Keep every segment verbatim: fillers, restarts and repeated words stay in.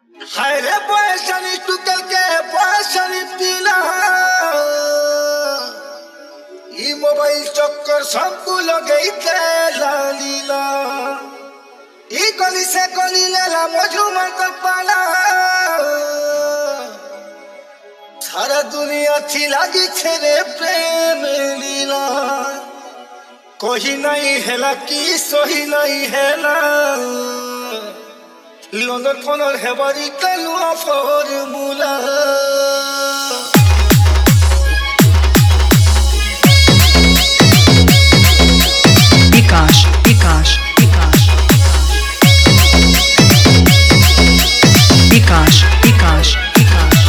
हाय रे बयसनी टुकल के बयसनी पीला ई मोबाइल चक्कर सबको लगई के लालीला ई गली से गली लेला मजूमन का पाला सारा दुनिया थी लागी छे प्रेम लीला कोई नहीं है कि सोही नहीं है ना London Conor Hebari Kalua Formula Bikash, Bikash, Bikash Bikash, Bikash, Bikash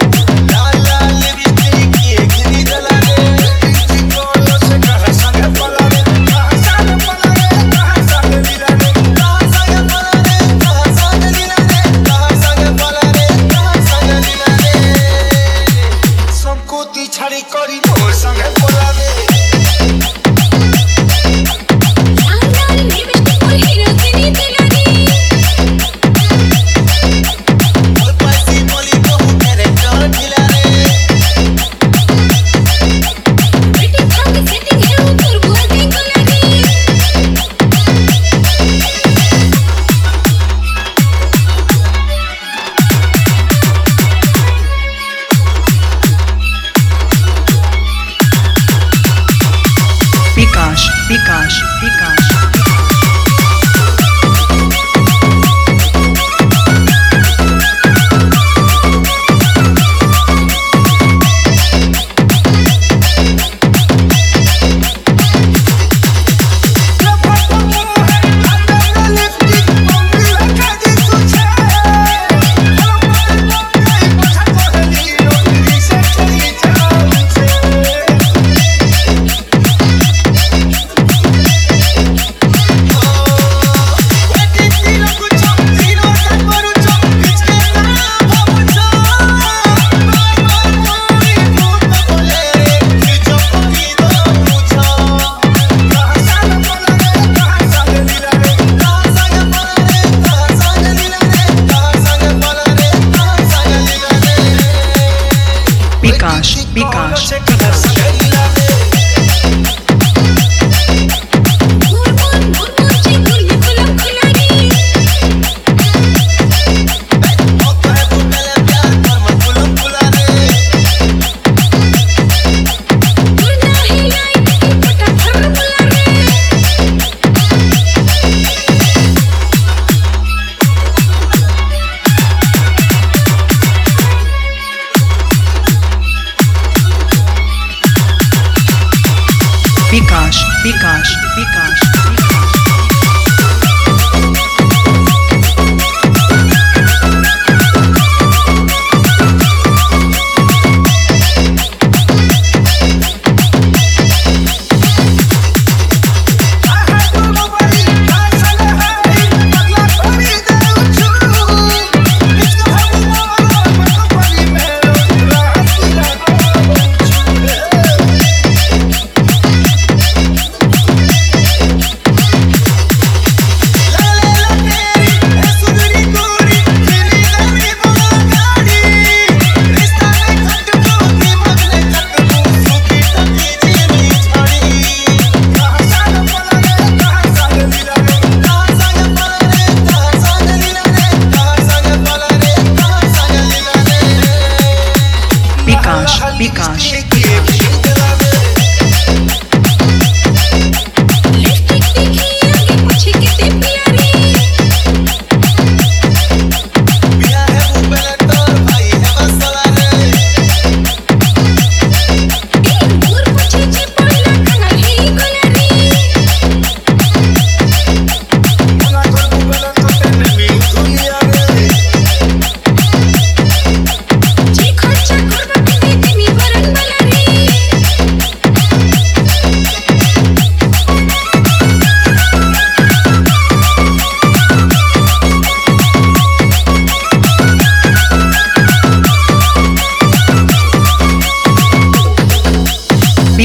Sangat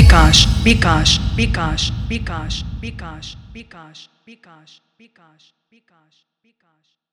Bikash, Bikash, Bikash, Bikash, Bikash, Bikash, Bikash, Bikash, Bikash, Bikash.